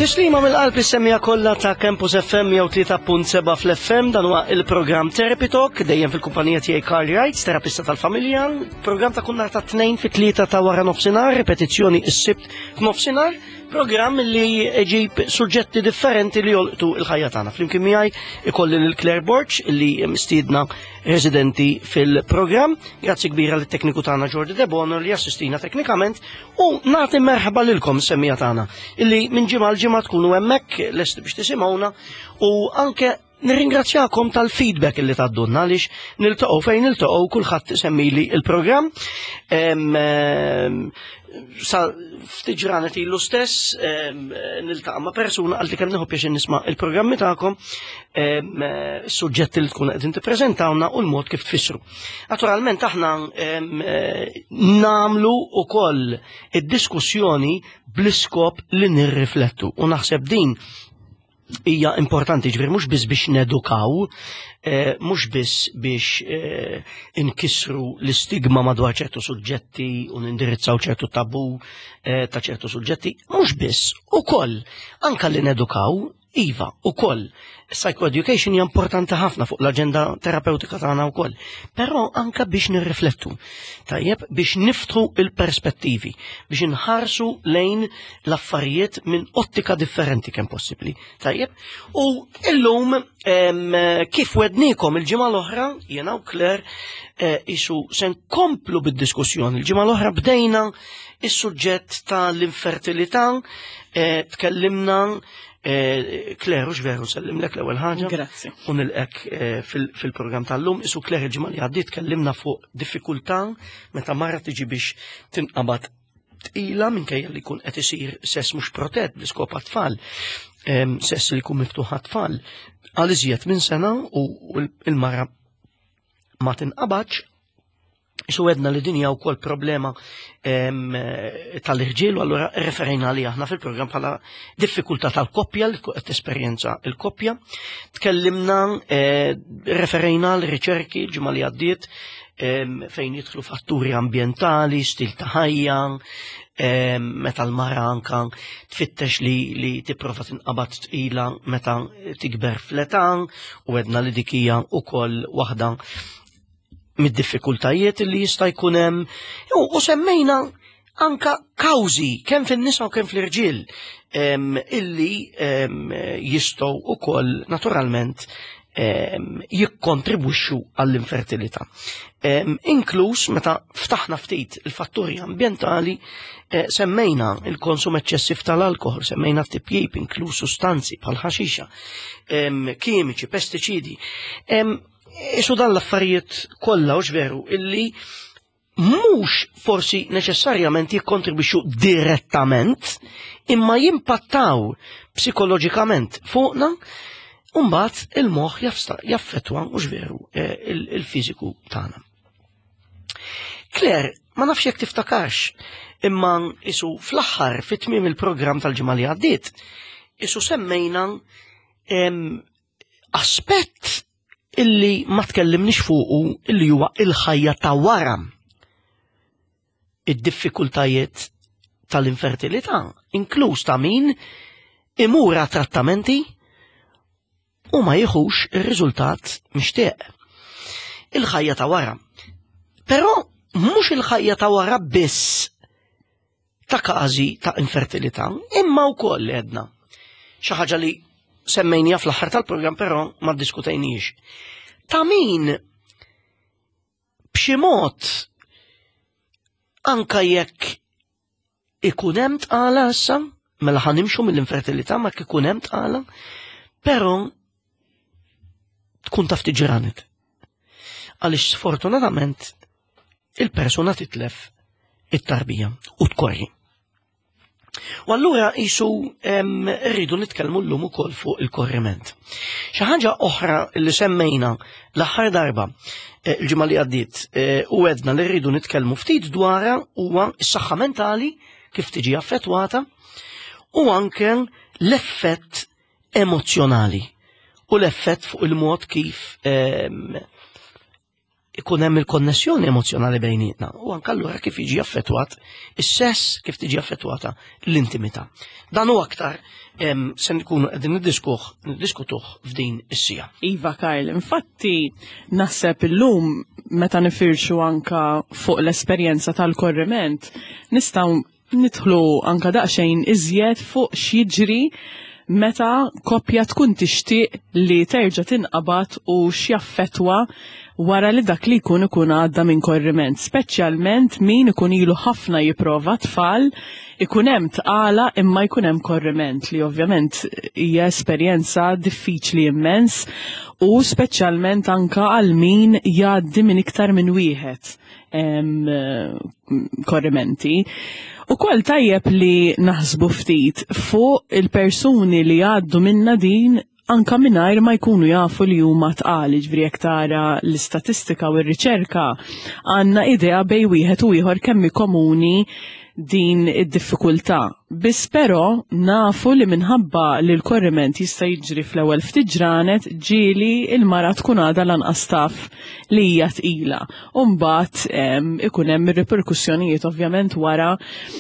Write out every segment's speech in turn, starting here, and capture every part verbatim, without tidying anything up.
Tislima mill-qalb is-semmija kollha ta' Campus F M jew tlieta punt seba' fl-F M dan huwa il-programm Therapy Talk dejjem fil-kumpanija tiegħi Carly Wright, terapista tal-familja. Programm ta' kunnar ta' tnejn fit-tlieta ta' wara nofsinhar, ripetizzjoni s-sibt f'nofsinhar. Programm li ġib suġġetti differenti li jolqtu il-ħajja tagħna. Flimkien miegħi ikolli lil Claire Borch li mistiedna residenti fil-programm. Grazzi kbira lit tekniku tagħna Jordi Debono li assistina teknikament u nagħti merħba lilkom semmija tagħna illi minn ġimgħa l-ġimgħa tkunu hemmhekk lesti biex tisimgħuna u anke nirringrazzjakom tal-feedback illi taddunna għaliex niltaqgħu fejn niltaqgħu kulħadd isemmili il-programm. Sa ftit ġranet ilu stess niltaqa' ma' persuna għalli kemm nieħu pjaċir nisma' il-programmi tagħkom, is-suġġetti li tkun qegħdin tippreżentawna u l-mod kif tfissru. Naturalment aħna nagħmlu wkoll id-diskussjoni bl-iskop li nirriflettu u naħseb din hija importanti, ġifieri mhux biss biex nedukaw, mhux biss biex inkissru l-istigma madwar ċertu suġġetti u nindirizzaw ċertu tabu ta' ċertu suġġetti, mhux biss, ukoll anke li nedukaw, iva, ukoll. Psychoeducation hija importanti ħafna fuq l-aġenda terapeutika tagħna wkoll, però anke biex nirriflettu. Tajjeb biex niftħu il-perspettivi, biex inħarsu lejn l-affarijiet minn ottika differenti kemm possibbli. Tajjeb, u illum kif wednikom il-ġimgħa l-oħra, jiena u Claire isu se nkomplu bid-diskussjoni. Il-ġimgħa l-oħra bdejna is-suġġett tal-infertilità, tkellimna Claire, ux veru, sellimlek l-ewwel ħaġa. Grazzi. U nilqek fil-programm tal-lum. Isu Claire il-ġimgħa li għaddiet tkellimna fuq diffikultà meta mara tiġi biex tinqabad tqila minkejja li jkun qed isir sess mhux protett bl-iskop għat-tfal, sess li jkun miftuħ għat-tfal għal iżjed minn sena u l-mara ma tinqabadx. Isu għedna li dinja u kol problema tal-irġiel, u allura referejna li aħna fil-program bħala diffikultà tal-koppja li qed esperjenza il-koppja. Tkellimna, referejna l-riċerki ġimgħa li għaddiet fejn jidħlu fatturi ambientali, stil ta' ħajja, meta l-mara anka tfittex li li tipprova tinqabad tqila meta tikber fl-età, u għedna li dik hija wkoll waħda mid-diffikultajiet li jista' jkun hemm u semmejna anka kawżi kemm fin-nisa u kemm fl-irġiel illi jistgħu wkoll naturalment jikkontribwixxu għall-infertilità. Inkluż meta ftaħna ftit il-fatturi ambjentali, semmejna il-konsum eċċessiv tal-alkohol, semmejna t-tipjib, inkluż sustanzi bħal ħaxixa, kimiċi, pestiċidi. Isu dan l-affarijiet kollha u veru illi mhux forsi neċessarjament jikkontribwixxu direttament imma jimpattaw psikoloġikament fuqna u mbagħad il-moħħ jaffettwa u veru il-fiżiku tagħna. Claire, ma nafx jekk tiftakarx, imma isu fl-aħħar fit-tmiem il-programm tal-ġimgħa li għaddiet, isu semmejna aspett illi ma tkellimniex fuqu illi huwa il-ħajja ta' wara id-diffikultajiet tal-infertilità, inkluż ta' min imura trattamenti u ma jieħux ir-riżultat mixtieq. Il-ħajja ta' wara. Però mhux il-ħajja ta' wara biss ta' każi ta' infertilità, imma wkoll għedna xi ħaġa li semmejnija fl-aħħar tal-programm però ma ddiskutejniex. Ta' min b'xi mod anka jekk ikun hemm tqala issa, mela ħanimxu mill-infertilità ma ikun hemm tqala, però tkun taf tiġranet. Għaliex sfortunatament il-persuna titlef it-tarbija u tkorri. U allura jisu rridu nitkellmu llum ukoll fuq il-korriment. Xi ħaġa oħra li semmejna l-aħħar darba il-ġimgħa li għaddiet u għedna li rridu nitkellmu ftit dwarha huwa s-saħħa mentali kif tiġi affettwata u anke l-effett emozzjonali u l-effett fuq il-mod kif ikun hemm il-konnessjoni emozjonali bejnietna u anke allura kif jiġi affettwat is-sess, kif tiġi affettwata l-intimità. Dan huwa aktar se nkunu qegħdin niddiskuh niddiskutuh f'din is-sija. Iva Karl, infatti naħseb illum meta nifirxu anka fuq l-esperjenza tal-korriment nistgħu nidħlu anka daqsxejn iżjed fuq x'jiġri meta koppja tkun tixtieq li terġa' tinqabad u x'jaffettwa wara li dak li jkun ikun għadda minn korriment, speċjalment min ikun ilu ħafna jipprova tfal, ikun hemm tqala imma jkun hemm korriment li ovvjament hija esperjenza diffiċli immens u speċjalment anka għal min jgħaddi minn iktar minn wieħed korrimenti. U kol tajjeb li naħsbu ftit fuq il-persuni li għaddu minna din anka minnajr ma jkunu jafu li huma tqali, ġifieri jekk tara l-istatistika u r-riċerka għandna idea bej wieħed u ieħor kemm komuni din id-diffikultà. Biss però nafu li minħabba li l-korriment jista' jiġri fl-ewwel ftit ġranet ġieli il-mara tkun għadha lanqas taf li hija tqila. U mbagħad ikun hemm ir-reperkussjonijiet ovvjament wara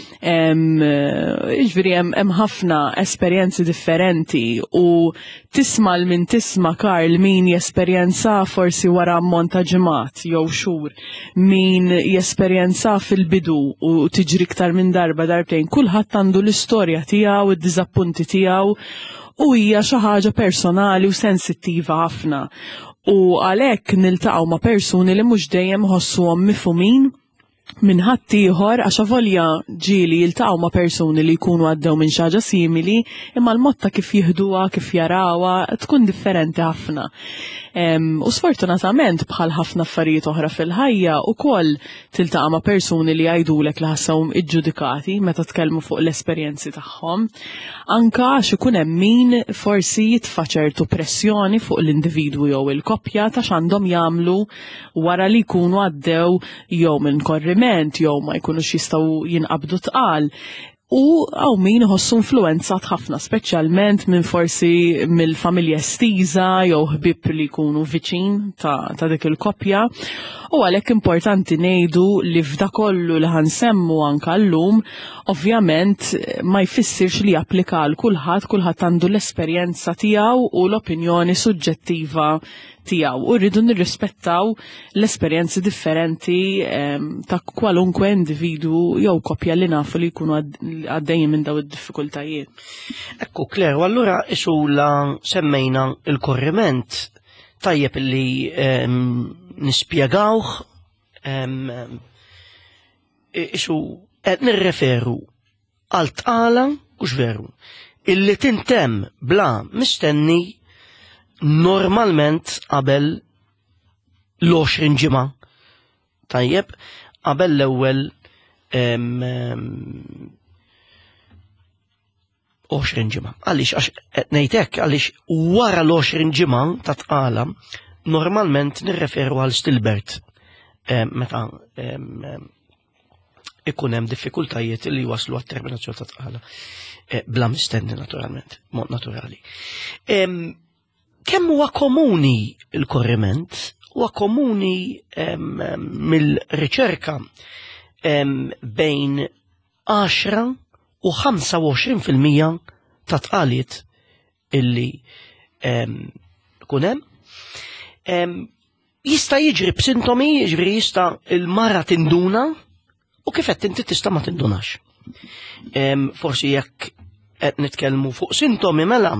jiġifieri hemm ħafna esperjenzi differenti u tisma' min tisma' Karl min jesperjenza forsi wara ammont ta' ġimgħat jew xhur, min jesperjenza fil-bidu u tiġri iktar minn darba darbtejn, kulħadd għandu l-istorja tiegħu, id-diżappunti tiegħu u hija xi ħaġa personali u sensittiva ħafna. U għalhekk niltaqgħu ma' persuni li mhux dejjem ħossuhom mifhumin minn ħadd ieħor għax avolja ġieli jiltaqgħu ma' persuni li jkunu għaddew minn xi ħaġa simili, imma l-mod ta' kif jieħduha, kif jarawha tkun differenti ħafna. U sfortunatament bħal ħafna affarijiet oħra fil-ħajja ukoll tiltaqa' ma' persuni li jgħidulek li ħassewhom iġġudikati meta tkellmu fuq l-esperjenzi tagħhom. Anka għax ikun hemm min forsi jitfa' ċertu pressjoni fuq l-individwu jew il-koppja ta' x'għandhom jagħmlu wara li jkunu għaddew jew minn korriment jew ma jkunux jistgħu jinqabdu tqal. U għaw min ħossu influenzat ħafna, speċjalment minn forsi mill-familja estiża jew ħbib li jkunu viċin ta', ta dik il-koppja. U għalhekk importanti ngħidu li f'da kollu li ħansemmu anke llum, ovvjament ma jfissirx li japplika għal kulħadd, kulħadd għandu l-esperjenza tiegħu u l-opinjoni suġġettiva tiegħu. U rridu nirrispettaw l-esperjenzi differenti ta' kwalunkwe individu jew koppja li nafu li jkunu għaddejjin minn daw id-diffikultajiet. Ekku, Claire, u allura isu la semmejna il-korriment tajjeb li nispjegawh isu qed nirreferu għal tqala mhux veru illi tintemm bla mistenni normalment qabel l-għoxrin ġimgħa. Tajjeb, qabel l-ewwel għoxrin ġimgħa. Għaliex għax qed ngħid hekk għaliex wara l-għoxrin ġimgħa ta' tqala normalment nirreferu għal stillbirth meta ikun hemm diffikultajiet li waslu għat-terminazzjoni ta' tqala bla mistenni naturalment, mod naturali. Kemm huwa komuni il-korriment? Huwa komuni mill-riċerka bejn għaxra u ħamsa u għoxrin fil-mija ta' tqaliet illi kun hemm. Jista' jiġri b'sintomi, jiġri jista' il-mara tinduna u kif qed inti tista' ma tindunax. Forsi jekk qed nitkellmu fuq sintomi mela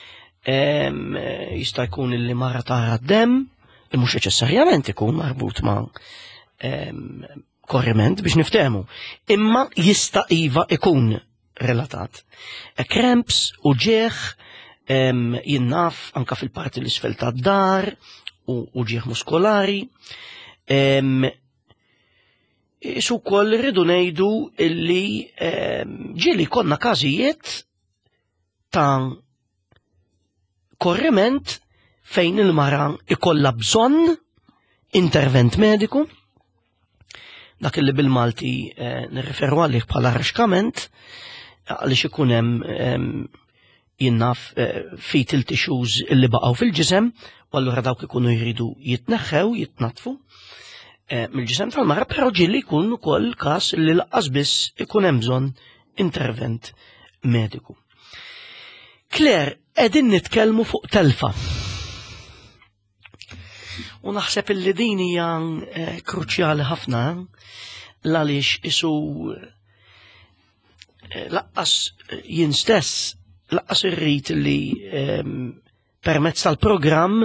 jista' jkun illi mara tara d-demm, mhux neċessarjament ikun marbut ma' korriment biex niftehmu, imma jista' iva ikun relatat. Cramps u ġieħ jinnaf anka fil-parti l-isfel tad-dar u ġieħ muskolari. Isu wkoll rridu ngħidu illi ġieli konna każijiet ta' korriment fejn il-mara ikollha bżonn intervent mediku, dak li bil-Malti nirreferu għalih bħala raxkament, għaliex ikun hemm jinnaf fetal tissues illi baqgħu fil-ġisem, u allura dawk ikunu jridu jitneħħew, jitnatfu. mill-ġisem tal-mara, però ġilli jkun ukoll każ li laqqas biss ikun hemm bżonn intervent mediku. Claire, qegħdin nitkellmu fuq telfa. U naħseb illi din hija kruċjali ħafna għaliex isu laqqas jien stess laqqas irrid li permezz tal-programm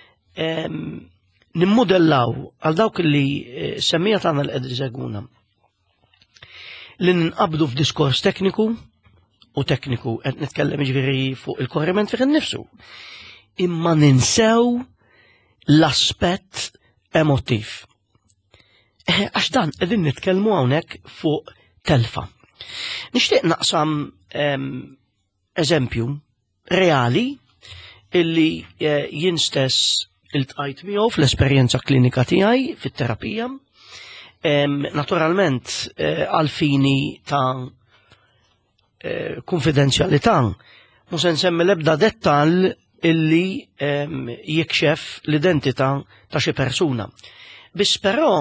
nimmodellaw għal dawk li semmija tagħna l-qegħdin seguna li ninqabdu f'diskors tekniku u tekniku qed nitkellem ġifieri fuq il-korriment fih innifsu. Imma ninsew l-aspett emotiv. Għax dan qegħdin nitkellmu hawnhekk fuq telfa. Nixtieq naqsam eżempju reali illi jien stess iltqajt miegħu fl-esperjenza klinika tiegħi fit-terapija. Naturalment għalfini ta' konfidenzjalità mhux se nsemmi l-ebda dettall illi jikxef l-identità ta' xi persuna. Biss però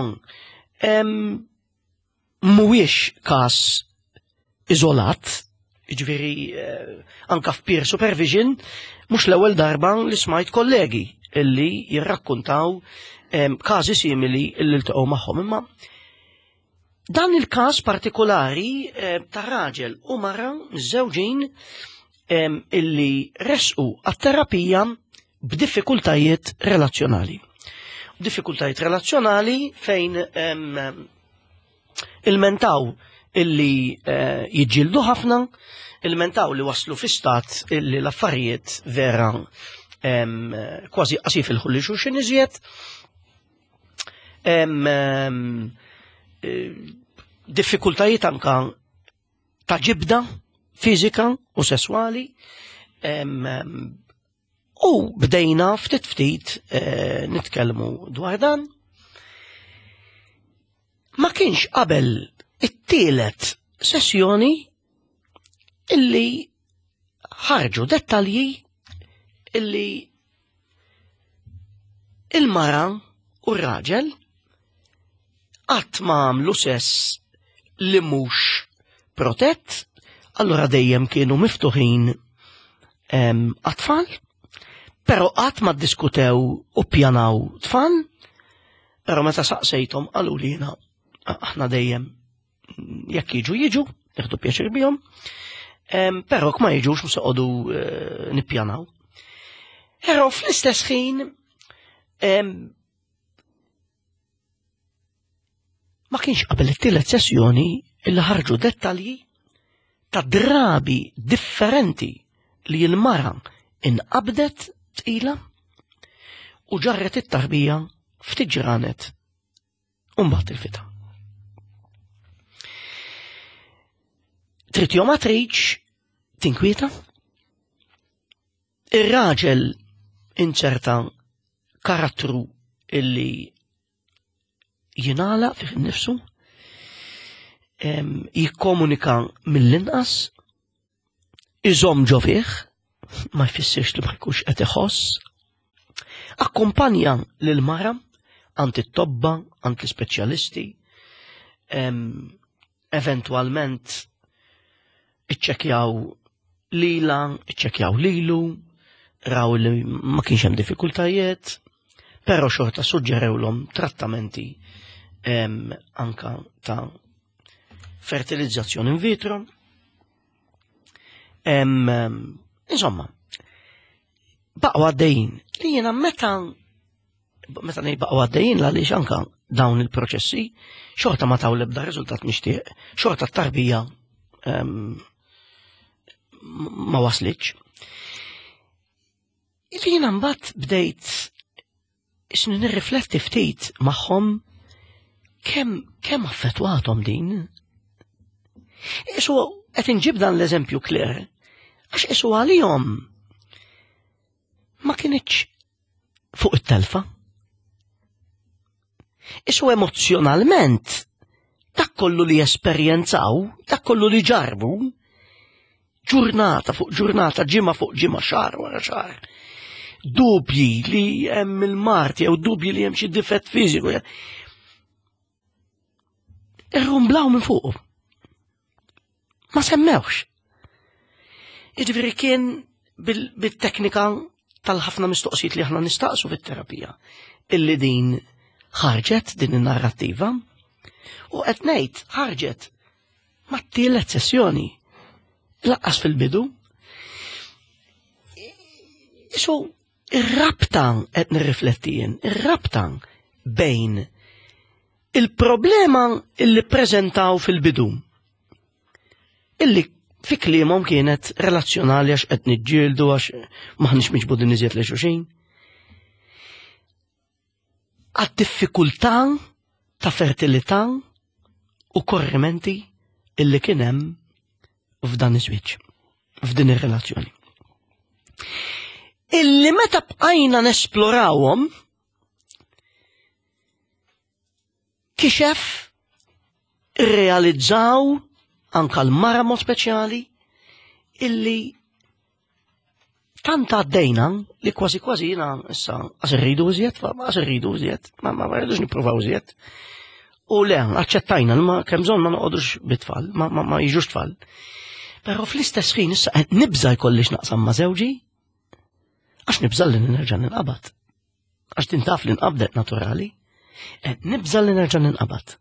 mhuwiex każ iżolat, jiġifieri anke f'peer supervision mhux l-ewwel darba li smajt kollegi illi jirrakkuntaw każi simili illi iltaqgħu magħhom. Imma dan il-każ partikolari ta' raġel u mara żewġin illi resqu għat-terapija b'diffikultajiet relazzjonali. Diffikultajiet relazzjonali fejn il-mentaw illi jiġġieldu ħafna, il-mentaw li waslu fi stat illi l-affarijiet vera kważi qasif il-ħulli xulxin iżjed, diffikultajiet anka ta' ġibda fiżika u sesswali, u bdejna ftit ftit nitkellmu dwar dan. Ma kienx qabel it-tielet sessjoni illi ħarġu dettalji illi il-mara u r-raġel qatt ma għamlu sess li mhux protett, allura dejjem kienu miftuħin għat-tfal, però qatt ma ddiskutew u ppjanaw tfal, però meta saqsejthom qalu lina aħna dejjem jekk jiġu jiġu, nieħdu pjaċir bihom, però jekk ma jiġux mhux noqogħdu nippjanaw. Però fl-istess ħin ma kienx qabel it-tielet sessjoni illi ħarġu dettalji ta' drabi differenti li l-mara inqabdet tqila u ġarret it-tarbija ftit ġranet u mbagħad il-fita. Trid jew ma tridx tinkwieta? Ir-raġel inċerta karattru illi jingħala fih innifsu, jikkomunika mill-inqas, iżomm ġo fih, ma jfissirx li ma jkunx qed iħoss, akkumpanja lill-mara għand it-tobba, għand l-ispeċjalisti, eventwalment iċċekkjaw lila, iċċekkjaw lilu, raw li ma kienx hemm diffikultajiet, però xorta suġġerewlhom trattamenti anka ta' fertilizzazzjoni in vitro. Insomma, baqgħu għaddejjin li jiena meta meta ngħid baqgħu għaddejjin għaliex anka dawn il-proċessi xorta ma taw l-ebda riżultat mixtieq, xorta t-tarbija ma waslitx. Jiena mbagħad bdejt isni nirrifletti ftit magħhom kemm kemm affettwathom din. Isu qed inġib dan l-eżempju Claire għax isu għalihom ma kienitx fuq it-telfa. Isu emozjonalment dak kollu li esperjenzaw, dak kollu li ġarbu, ġurnata fuq ġurnata, ġimma fuq ġimma, xahar wara xahar, dubji li hemm il-mart jew dubji li hemm xi difett fiżiku, irrumblaw minn fuq. Ma semmewx. Jiġifieri kien bil-teknika tal-ħafna mistoqsijiet li aħna nistaqsu fit-terapija illi din ħarġet din in-narrattiva u qed ngħid ħarġet mat-tielet sessjoni laqqas fil-bidu. Isu ir-rabta qed nirrifletti jien, ir-rabta bejn il-problema illi ppreżentaw fil-bidu illi fi kliemhom kienet relazzjonali għax qed niġġieldu għax maħniex miġbudin iżjed lejn xulxin. Għad-diffikultà ta' fertilità u korrimenti illi kien hemm f'dan iż-żwieġ, f'din ir-relazzjoni. Illi meta bqajna nesplorawhom kixef irrealizzaw anka l-mara mod speċjali illi tant għaddejna li kważi kważi jiena issa għas irridu iżjed, għas irridu iżjed, ma ma rridux nippruvaw iżjed. U le, aċċettajna li ma kemm bżonn ma noqogħdux bit-tfal, ma ma ma jiġux tfal. Però fl-istess ħin issa qed nibża jkollix naqsam ma' żewġi għax nibża li nerġa' ninqabad. Għax tintaf li nqabdet naturali, qed nibża li nerġa' ninqabad.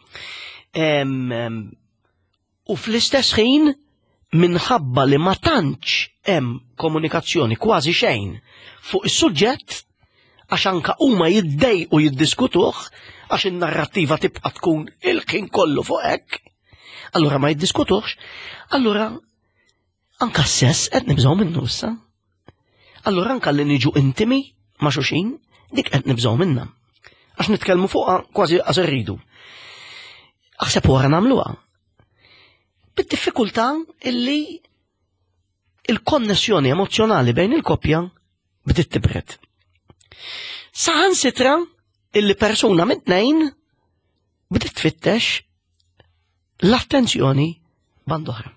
U fl-istess ħin minħabba li ma tantx hemm komunikazzjoni kważi xejn fuq is-suġġett għax anka huma jiddejqu jiddiskutuh għax in-narrattiva tibqa' tkun il-ħin kollu fuq hekk, allura ma jiddiskutux, allura anka s-sess qed nibżgħu minnu issa. Allura anka li niġu intimi ma' xulxin dik qed nibżgħu minnha. Għax nitkellmu fuqha kważi għas irridu. Aħseb wara nagħmluha. Bid-diffikultà illi il-konnessjoni emozjonali bejn il-koppja bdiet tibred. Saħansitra illi persuna mit-tnejn bdiet tfittex l-attenzjoni band oħra.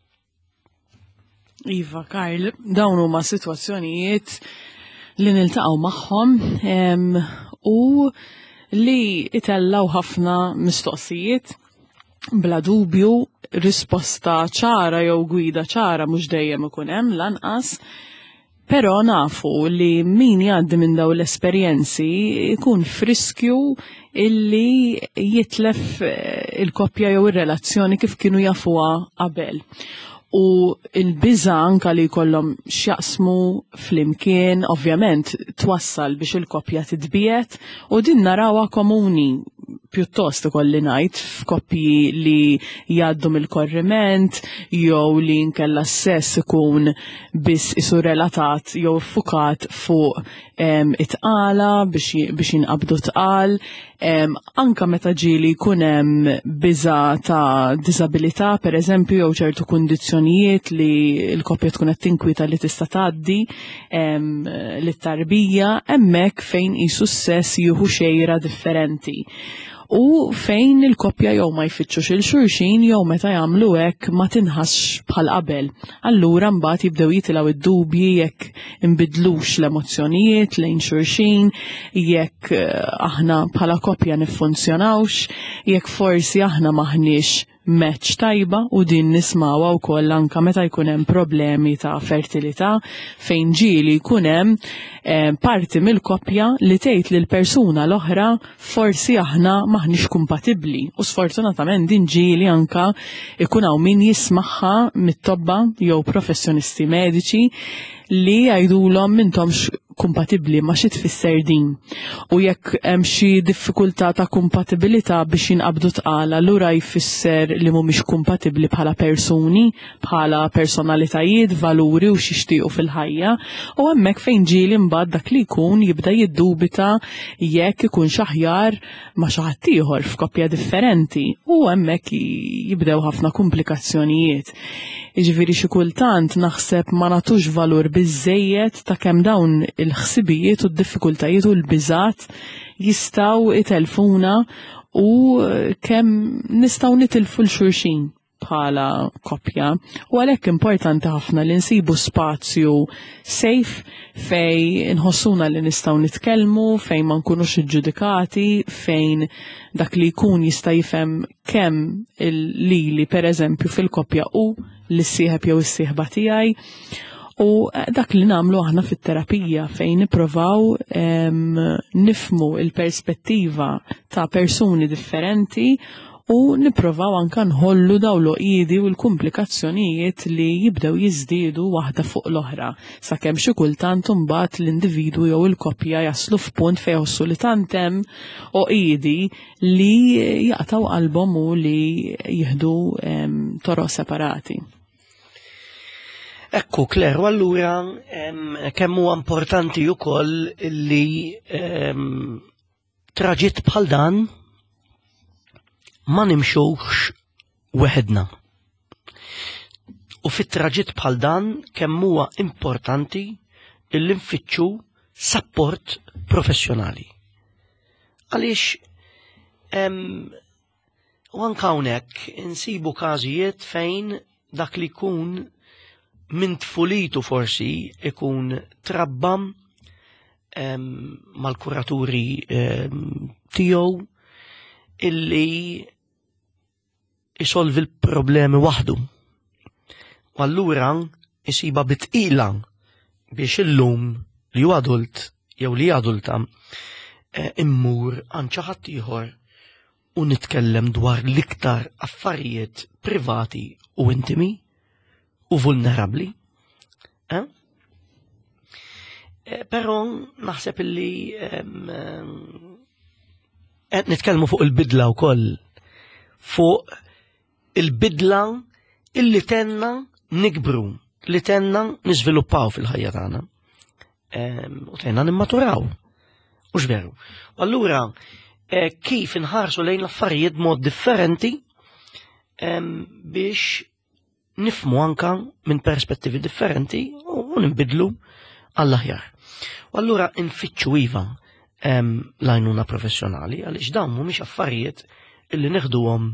Iva, Karl, dawn huma sitwazzjonijiet li niltaqgħu magħhom u li itellaw ħafna mistoqsijiet bla dubju risposta ċara jew gwida ċara mhux dejjem ikun hemm lanqas, però nafu li min jgħaddi minn dawn l-esperjenzi jkun friskju illi jitlef il-koppja jew ir-relazzjoni kif kienu jafuha qabel. U il-biża anka li jkollhom x'jaqsmu flimkien, ovvjament twassal biex il-koppja titbiet u din narawha komuni pjuttost ikolli ngħid f'koppji li jgħaddu mill-korriment jew li nkella s-sess ikun biss isu relatat jew ffukat fuq it-tqala biex jinqabdu tqal, anka meta ġieli jkun hemm biża ta' diżabilità pereżempju jew ċertu kundizzjonijiet li l-koppja tkun qed tinkwita li tista' tgħaddi lit-tarbija, hemmhekk fejn qisu s-sess jieħu xejra differenti. U fejn il-koppja jew ma jfittxux il-xulxin jew meta jagħmlu hekk ma tinħassx bħal qabel. Allura mbagħad jibdew jitilgħu id-dubji jekk inbidlux l-emozzjonijiet lejn xulxin, jekk aħna bħala koppja niffunzjonawx, jekk forsi aħna maħniex match tajba u din nismawa wkoll anke meta jkun hemm problemi ta' fertilità fejn ġieli jkun hemm eh, parti mill-koppja li tgħid lil persuna l-oħra forsi aħna maħniex kompatibbli u sfortunatament din ġieli anke ikun hawn min jismagħha mit-tobba jew professjonisti mediċi li jgħidulhom m'intomx kompatibbli ma xi tfisser din. U jekk hemm xi diffikultà ta' kompatibilità biex jinqabdu tqal, allura jfisser li mhumiex kompatibbli bħala persuni, bħala personalitajiet, valuri u xixtiequ fil-ħajja, u hemmhekk fejn ġieli mbagħad dak li jkun jibda jiddubita jekk ikun aħjar ma' xi ħadd ieħor f'koppja differenti u hemmhekk jibdew ħafna komplikazzjonijiet. Jiġifieri xi kultant naħseb ma nagħtux valur biżżejjed ta' kemm dawn il-ħsibijiet u d-diffikultajiet u l-biżat jistgħu itelfuna u kemm nistgħu nitilfu l-xulxin. bħala koppja u għalhekk importanti ħafna li nsibu spazju safe fej nħossuna li nistgħu nitkellmu, fejn ma nkunux iġġudikati, fejn dak li jkun jista' jifhem kemm il-lili pereżempju fil-koppja u l-sieħeb jew is-sieħba tiegħi. U dak li namlu aħna fit-terapija fejn nipprovaw nifmu il-perspettiva ta' persuni differenti u nipprovaw anka nħollu daw l-oqidi u l-komplikazzjonijiet li jibdew jiżdiedu waħda fuq l-oħra sakemm xi kultant imbagħad l-individwu jew il-koppja jaslu f'punt fejn jħossu li tant hemm oqidi li jaqtaw qalbhom u li jieħdu toroq separati. Ekku, Kler, u allura kemm huwa importanti wkoll li traġitt bħal dan ma nimxux weħedna. U fit-traġitt bħal dan kemm huwa importanti illi nfittxu support professjonali. Għaliex u anke hawnhekk insibu każijiet fejn dak li jkun minn tfulitu forsi ikun trabbam um, mal-kuraturi um, tiegħu illi isolvi l-problemi waħdu. U allura isiba bitqila biex illum li hu adult jew li adulta uh, immur għand xi ħadd ieħor u nitkellem dwar l-iktar affarijiet privati u intimi u vulnerabli. Eh? Eh, Però naħseb illi qed nitkellmu fuq il-bidla wkoll, fuq il-bidla illi tenna nikbru, li tenna niżviluppaw fil-ħajja tagħna. U tenna nimmaturaw. Mhux veru. Allura eh, kif inħarsu lejn l-affarijiet mod differenti biex nifmu anka minn perspettivi differenti u nbidlu għall-aħjar. U allura nfittxu iva l-għajnuna professjonali għaliex dawn mhumiex affarijiet illi neħduhom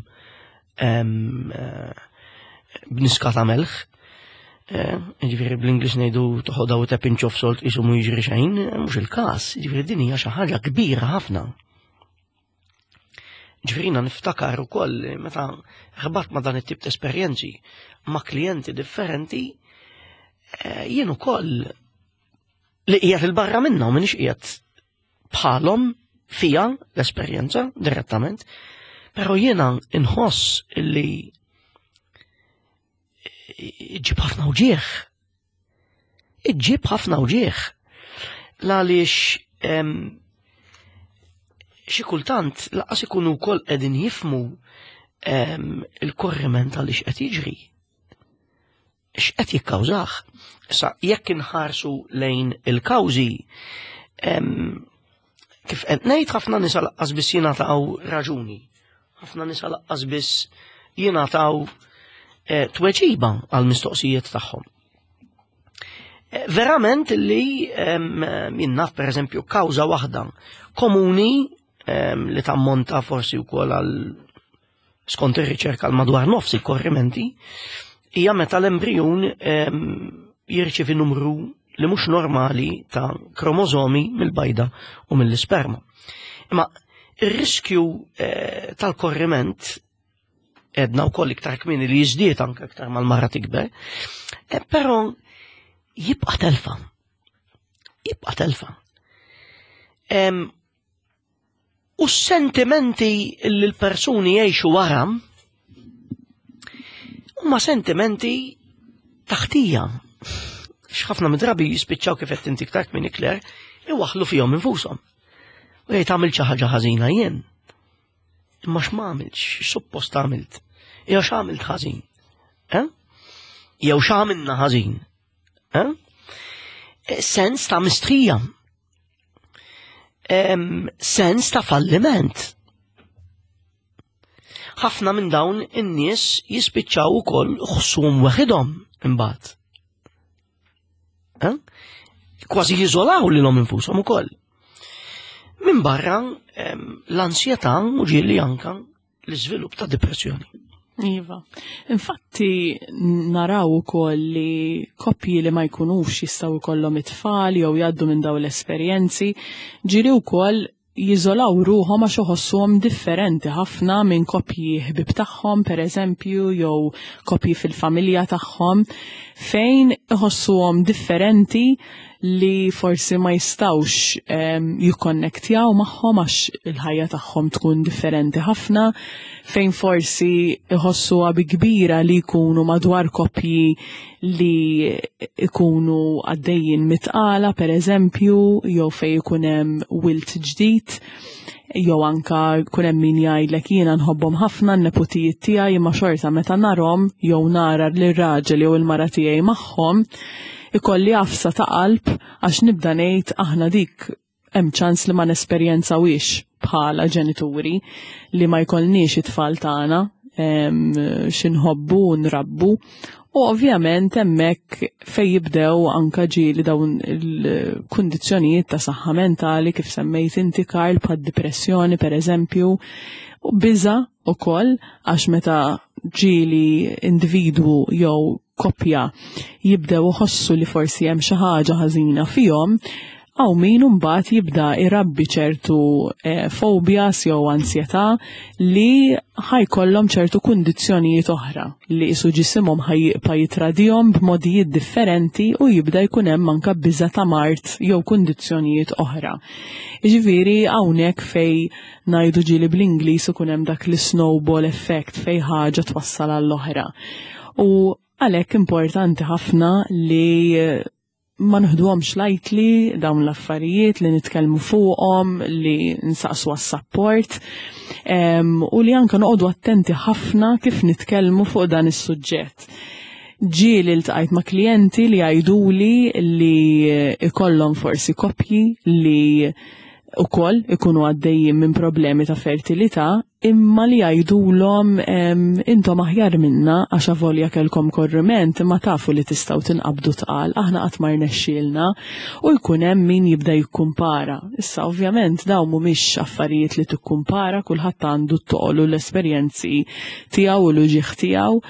b'niska ta' melħ. Ġifieri bl-Ingliż ngħidu toħodha with a pinch of salt isu mu jiġri xejn, mhux il-każ, ġifieri din hija xi ħaġa kbira ħafna. Ġifirina niftakar ukoll meta ħabat ma dan it-tip ta' esperjenzi ma' klijenti differenti, jien ukoll li qiegħed il-barra minnha u m'iniex qiegħed bħalhom fija l-esperjenza direttament, però jiena inħoss illi iġġib ħafna uġieħ. Iġġib ħafna uġieħ. Għaliex xi kultant laqas ikunu wkoll qegħdin jifmu il-korriment għaliex qed jiġri. X'qed jikkawżah. Issa jekk inħarsu lejn il-kawżi kif qed ngħid ħafna nisa laqqas biss jingħataw raġuni. Ħafna nisa laqqas biss jingħataw tweġiba għall mistoqsijiet tagħhom. Verament li jinnaf per eżempju kawża waħda komuni li tammonta forsi wkoll għal skont ir-riċerka għal madwar nofs il-korrimenti hija meta l-embrjun jirċievi numru li mhux normali ta' kromosomi mill-bajda u mill-isperma. Imma ir-riskju tal-korriment edna wkoll iktar kmieni li jiżdied anke iktar mal-mara tikber, però jibqa' telfa. Jibqa' telfa. U s-sentimenti li l-persuni jgħixu wara huma sentimenti taħtija. X'ħafna midrabi jispiċċaw kif qed inti iktar kmieni Kler iwaħħlu fihom infushom. U jgħid għamilt xi ħaġa ħażina jien. Imma x'ma'għamilx, x'suppost għamilt? Jew x'għamilt ħażin? Jew x'għamilna ħażin? Sens ta' mistrija. Sens ta' falliment. Ħafna minn dawn in-nies jispiċċaw ukoll ħossuhom waħedhom imbagħad. Kważi jiżolaw lilhom infushom ukoll. Minn barra l-ansjetà u ġieli anke l-iżvilupp ta' depressjoni. Iva. Infatti naraw ukoll li koppji li ma jkunux jistgħu jkollhom it-tfal jew jgħaddu minn dawn l-esperjenzi ġieli wkoll jiżolaw ruhom għax iħossuhom differenti ħafna minn koppji ħbib tagħhom pereżempju jew koppji fil-familja tagħhom fejn iħossuhom differenti li forsi ma jistawx um, jikkonnektjaw magħhom għax il-ħajja tagħhom tkun differenti ħafna, fejn forsi iħossuha bi kbira li jkunu madwar koppji li ikunu għaddejjin mitqala pereżempju, jew fejn ikun hemm wilt ġdid, jew anka jkun hemm min jgħidlek jiena nħobbhom ħafna n-nepotijiet tiegħi imma xorta meta narhom jew nara lir-raġel jew il-mara tiegħi magħhom ikolli għafsa ta' qalb għax nibda ngħid aħna dik hemm ċans li ma nesperjenzawix bħala ġenituri li ma jkollniex it-tfal tagħna x'inħobbu u nrabbu u ovvjament hemmhekk fejn jibdew anke ġieli dawn il-kundizzjonijiet ta' saħħa mentali kif semmejt inti Karl bħad-dipressjoni pereżempju u biża' ukoll għax meta ġieli individwu jew koppja jibdew iħossu li forsi hemm xi ħaġa ħażina fihom, hawn min imbagħad jibda jrabbi ċertu eh, fobjas jew ansjetà li ħajkollhom ċertu kundizzjonijiet oħra li qisu ġisimhom ħajjibqa' jitradihom b'modijiet differenti u jibda jkun hemm anke biża' ta' mart jew kundizzjonijiet oħra. Jiġifieri hawnhekk fejn ngħidu ġieli bl-Ingliż ikun hemm dak l-snowball effect fejn ħaġa twassal għall-oħra. U għalhekk importanti ħafna li ma nħduhomx lightly dawn l-affarijiet li nitkellmu fuqhom, li nsaqsu għas-support um, u li anke noqogħdu attenti ħafna kif nitkellmu fuq dan is-suġġett. Ġieli iltqajt ma' klijenti li jgħiduli li ikollhom forsi koppji li ukoll ikunu għaddejjin minn problemi ta' fertilità imma li jgħidulhom intom aħjar minna għax avolja kellkom korriment imma tafu li tistgħu tinqabdu tqal aħna qatt ma rnexxielna u jkun hemm min jibda jikkumpara. Issa ovvjament dawn mhumiex affarijiet li tikkumpara, kulħadd għandu t-toqol u l-esperjenzi tiegħu u l-uġieħ tiegħu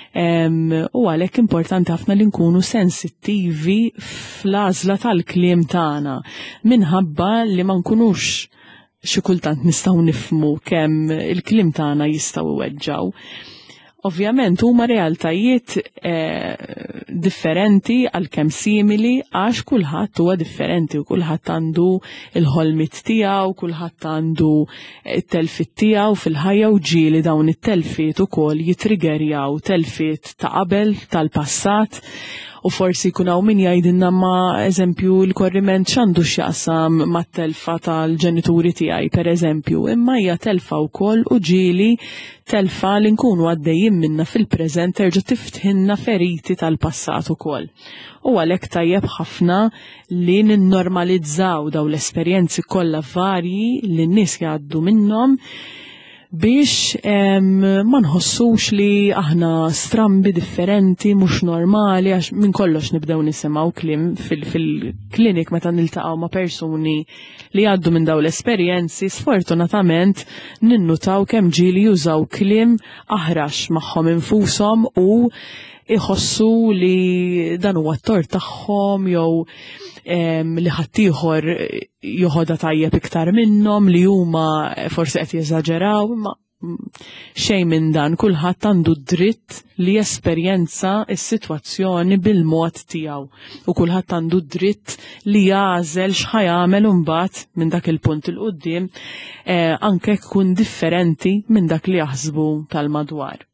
u għalhekk importanti ħafna li nkunu sensittivi fl-għażla tal-kliem tagħna minħabba li ma nkunux xi kultant nistgħu nifhmu kemm il-kliem tagħna jistgħu iweġġaw. Ovvjament huma realtajiet eh, differenti għalkemm simili għax kulħadd huwa differenti u kulħadd għandu il-ħolmiet tiegħu, kulħadd għandu it-telfiet tiegħu fil-ħajja u ġieli dawn it-telfiet ukoll jitriggerjaw telfiet ta' qabel tal-passat. U forsi jkun hawn min jgħidilna ma' eżempju l-korriment x'għandu x'jaqsam mat-telfa tal-ġenituri tiegħi pereżempju, imma hija telfa wkoll u ġieli telfa li nkunu għaddejjin minnha fil-preżent terġa' tiftħilna feriti tal-passat ukoll. U għalhekk tajjeb ħafna li ninnormalizzaw dawn l-esperjenzi kollha varji li n-nies jgħaddu minnhom biex ma nħossux li aħna strambi differenti mhux normali għax minn kollox nibdew nisimgħu kliem fil-klinik meta niltaqgħu ma' persuni li għaddu minn dawn l-esperjenzi sfortunatament ninnutaw kemm ġieli jużaw kliem aħrax magħhom infushom u iħossu li dan huwa t-tort tagħhom jew li ħaddieħor joħodha tajjeb iktar minnhom li huma forsi qed jeżaġeraw, imma xejn minn dan kulħadd għandu dritt li jesperjenza s-sitwazzjoni bil-mod tiegħu u kulħadd għandu dritt li jagħżel x'ħajamel imbagħad minn dak il-punt il quddiem eh, anke jkun differenti minn dak li jaħsbu tal-madwar.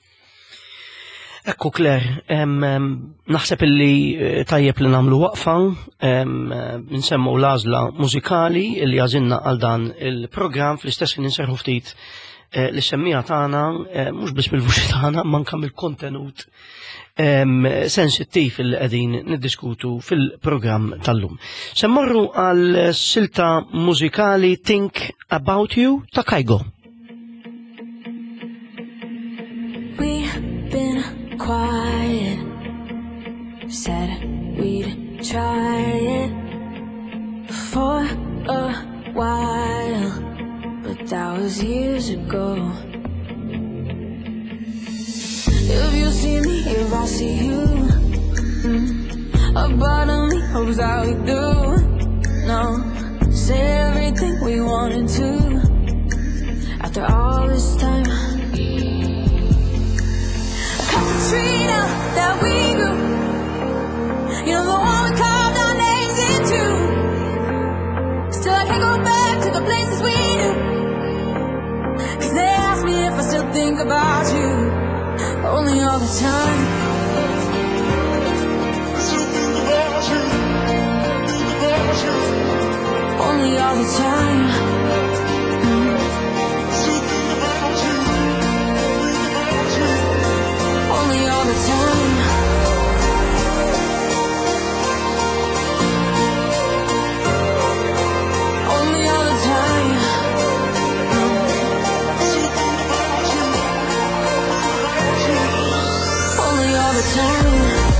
Ekku Claire, naħseb illi tajjeb li nagħmlu waqfa, nsemmu l-għażla mużikali li għażilna għal dan il-programm fl-istess kien inserħu ftit li semmija tagħna mhux biss bil-vuċi tagħna manka mill-kontenut sensittiv li qegħdin niddiskutu fil-programm tal-lum. Se mmorru għal silta mużikali Think About You ta' Kygo. Quiet, said we'd try it for a while, but that was years ago. see me, if I see you, mm, a part of me hopes that we do. No, say everything we wanted to. After all this time, cut the tree now that we grew. You're the one we carved our names into. Still I can't go back to the places we knew. Cause they ask me if I still think about you. Only all the time. Only all the time. Mm. Only all the time. Only all the time. Mm. Only all the time.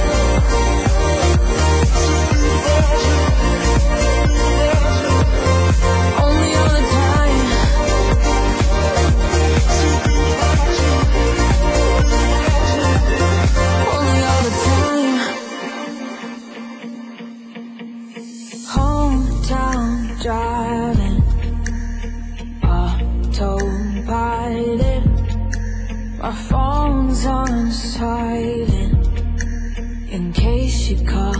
Driving autopilot, my phone's on silent in case you call.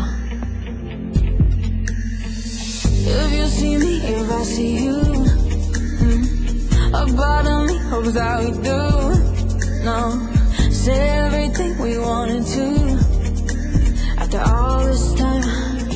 If you see me, if I see you, mm, a part of me hopes that we do. No, say everything we wanted to. After all this time,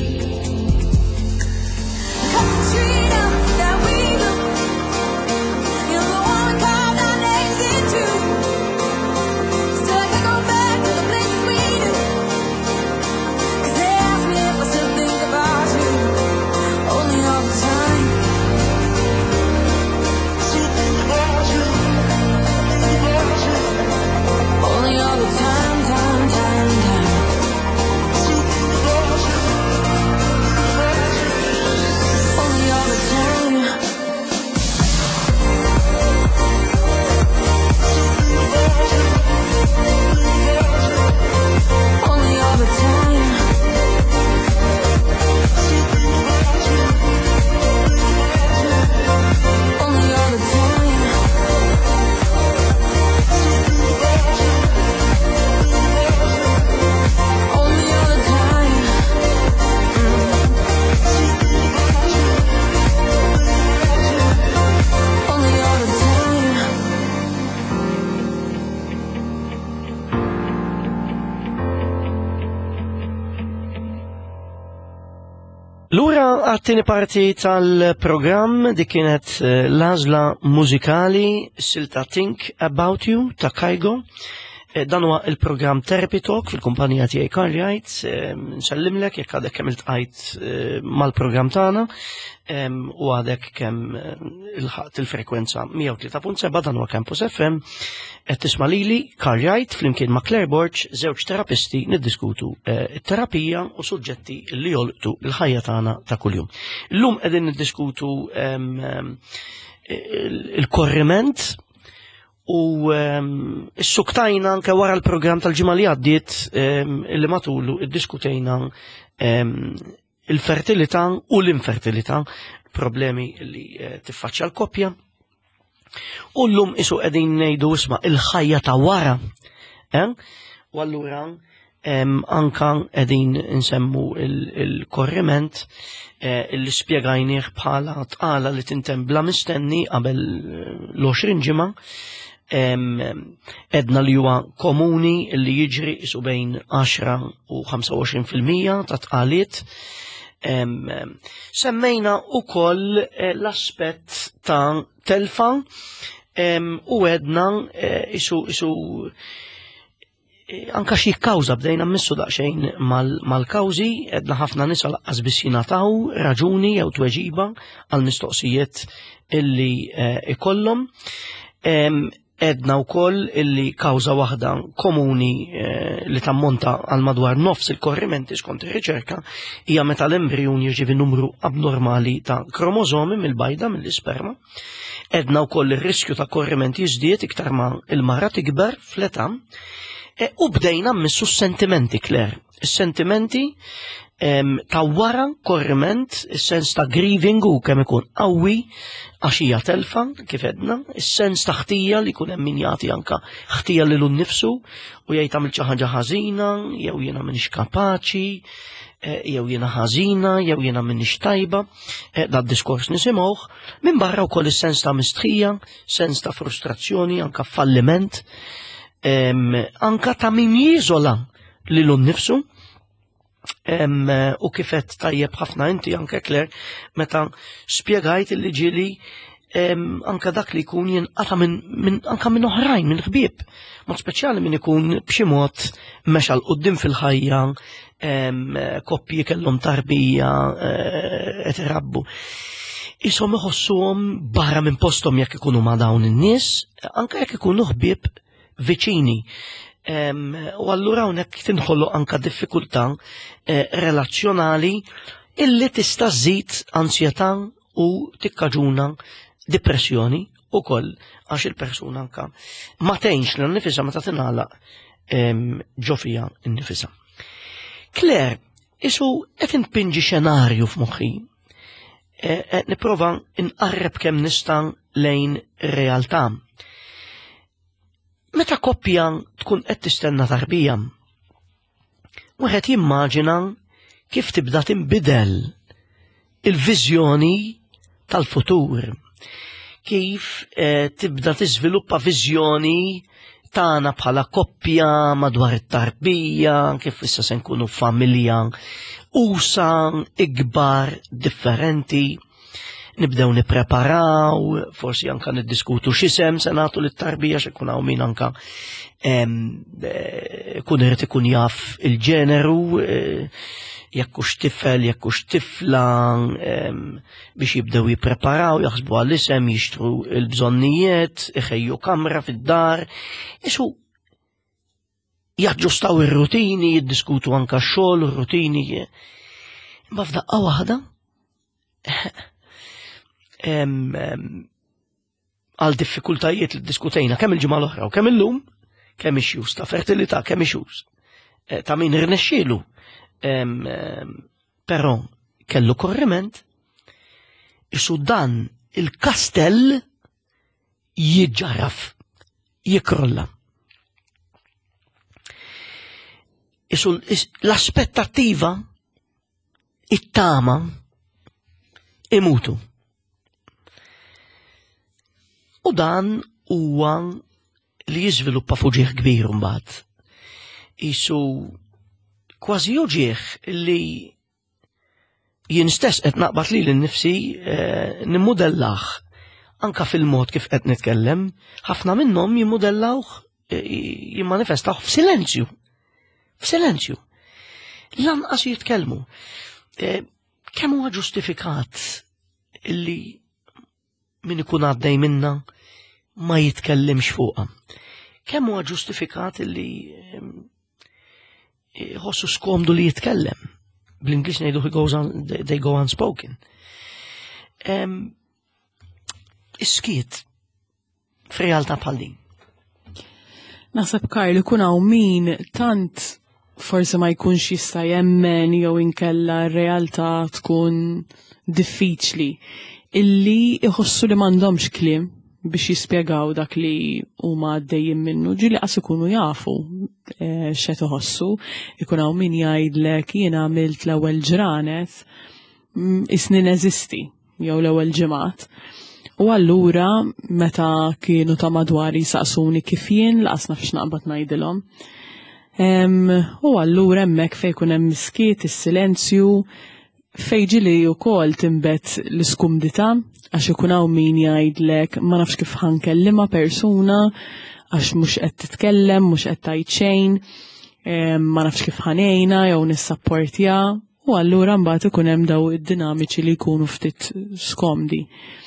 Lura għattini parti tal-programm di kienet l-għażla mużikali silta Think About You ta' Kygo. Dan huwa il-programm Therapy Talk fil-kumpanija tiegħi Carjajt. Nsellimlek jekk għadek kemm iltqajt mal-programm tagħna u għadek kemm ilħaqt il-frekwenza mija u tlieta punt seba' dan huwa Campus F M qed tisma' lili Carjajt flimkien ma' Claire Borch, żewġ terapisti niddiskutu it-terapija u suġġetti li jolqtu l-ħajja tagħna ta' kuljum. Illum qegħdin niddiskutu il-korriment u s-suktajna anke wara l-programm tal-ġimgħa li għaddiet illi matulu iddiskutejna il-fertilità u l-infertilità, problemi li tiffaċċja l-koppja. U llum isu qegħdin ngħidu isma' il-ħajja ta' wara. U allura anka qegħdin insemmu il-korriment illi spjegajnieh bħala tqala li tintem bla mistenni qabel l-għoxrin ġimgħa. Edna li huwa komuni li jiġri isu bejn għaxra u ħamsa u għoxrin fil-mija ta' tqaliet. Semmejna ukoll l-aspett ta' telfa u edna isu isu anka xi kawża bdejna mmissu daqsxejn mal-kawżi, edna ħafna nisa laqqas biss jingħataw raġuni jew tweġiba għal mistoqsijiet illi ikollhom. Edna wkoll illi kawża waħda komuni li tammonta għal madwar nofs il-korrimenti skont ir-riċerka hija meta l-embryon jirċievi numru abnormali ta' kromosomi mill-bajda mill-isperma. Edna wkoll ir-riskju ta' korrimenti jiżdied iktar ma il-mara tikber fl-età. E, u bdejna missu s-sentimenti, Claire. Is-sentimenti ta' wara korriment, is-sens ta' grieving u kemm ikun qawwi għax hija telfa kif edna, is-sens ta' ħtija li jkun hemm min jagħti anke ħtija lilu nnifsu u jgħid tagħmel xi ħaġa ħażina, jew jiena m'iniex kapaċi, jew jiena ħażina, jew jiena m'iniex tajba, da' diskors nisimgħuh, minn barra wkoll is-sens ta' mistħija, sens ta' frustrazzjoni, anke falliment, anke ta' min jiżola lilu nnifsu. Um, u kifet tajjeb ħafna inti anke Claire meta spjegajt li ġili um, anke dak li jkun jinqata minn min, anke minn oħrajn minn ħbieb, mod speċjali min ikun b'xi mod mexa l qudiem fil-ħajja, um, koppji kellhom tarbija qed uh, irabbu. Ishom iħossuhom barra minn posthom jekk ikunu ma' dawn in-nies, anke jekk ikunu ħbieb viċini. Um, u allura hawnhekk tinħollu anka diffikultà eh, relazzjonali illi tista' żid ansjetà u tikkaġuna depressjoni ukoll għax il-persuna anka ma tgħinx lil nifisha meta tingħalaq ġo fiha nnifisha. Claire, isu qed inpinġi xenarju f'moħħi, qed nipprova inqarreb kemm nista' lejn realtà. Meta koppja tkun qed tistenna tarbija, wieħed jimmaġina kif tibda tinbidel il-viżjoni tal-futur, kif eh, tibda tiżviluppa viżjoni tagħna bħala koppja madwar it-tarbija, kif issa se nkunu familja usa ikbar differenti. Nibdew nippreparaw, forsi anka niddiskutu x'isem se nagħtu lit-tarbija x'ikun hawn min anka kun irid ikun jaf il-ġeneru, jekk hux tifel, jekk hux tifla, biex jibdew jippreparaw, jaħsbu għall-isem, jixtru l-bżonnijiet, iħejju kamra fid-dar, isu jaġġustaw ir-rutini, jiddiskutu anka x-xogħol, ir-rutini. Imma f'daqqa waħda għal diffikultajiet li diskutejna kemm il-ġimgħa l-oħra u kemm illum, kemm issues ta' fertilità, kemm issues ta' min irnexxielu, però kellu korriment, isu dan il-kastell jiġġarraf, jikrolla. Isu l-aspettattiva, it-tama, imutu. U dan huwa li jiżviluppa fuġieħ kbir mbagħad. Isu kważi uġieħ li jien stess qed naqbad lili nnifsi eh, nimmudellaħ anka fil-mod kif qed nitkellem, ħafna minnhom jimmudellawh jimmanifestawh f'silenzju. F'silenzju. Lanqas jitkellmu. Eh, kemm huwa ġustifikat illi min ikun għaddej minna ma jitkellimx fuqha. Kemm huwa ġustifikat illi ħossu skomdu li jitkellem. Bl-Ingliż ngħidu he goes on, they go unspoken. Um, Iskiet f'realtà bħal din. Naħseb Karl ikun hawn min tant forsi ma jkunx jista' jemmen jew inkella r-realtà tkun diffiċli illi iħossu li m'għandhomx kliem biex jispjegaw dak li huma għaddejjin minnu, ġieli qas ikunu jafu x'qed iħossu, ikun hawn min jgħidlek jien għamilt l-ewwel ġranet isni neżisti jew l-ewwel ġimgħat. U allura meta kienu ta' madwari saqsuni kif jien laqas nafx naqbad ngħidilhom. U allura hemmhekk fejn jkun hemm miskiet, is-silenzju, fejn ġieli wkoll timbet l-iskumdità għax ikun hawn min jgħidlek ma nafx kif ħankellima persuna għax mhux qed titkellem, mhux qed tgħid xejn, ma nafx kif ħanejna jew nissapportja, u allura mbagħad ikun hemm daw id-dinamiċi li jkunu ftit skomdi.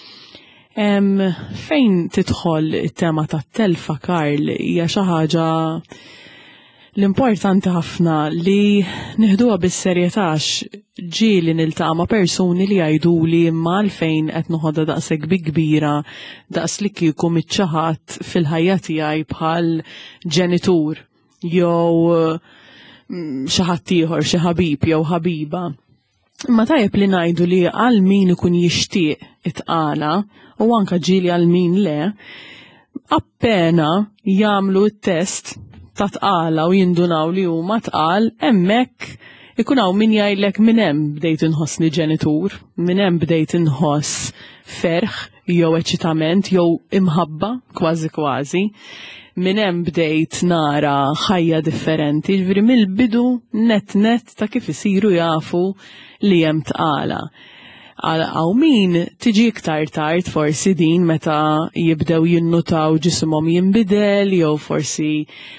Fejn tidħol it-tema tat-telfa, Karl, hija xi ħaġa l-importanti ħafna li nieħduha bis-serjetà għax ġieli niltaqa' ma' persuni li jgħiduli imma għalfejn qed noħodha daqshekk bi kbira daqs li kieku miċċaħat fil-ħajja tiegħi bħal ġenitur jew xi ħadd ieħor xi ħabib jew ħabiba. Ma tajjeb li ngħidu li għal min ikun jixtieq itqala u anke ġieli għal min le, appena jagħmlu t-test ta' tqala u jindunaw li huma tqal, hemmhekk ikun hawn min jgħidlek minn hemm bdejt inħossni ġenitur, minn hemm bdejt inħoss ferħ jew eċitament jew imħabba kważi kważi. Minn hemm bdejt nara ħajja differenti, ġifieri mill-bidu net net ta' kif isiru jafu li hemm tqala. Għaw min tiġi iktar tard forsi din meta jibdew jinnutaw ġisimhom jinbidel jew forsi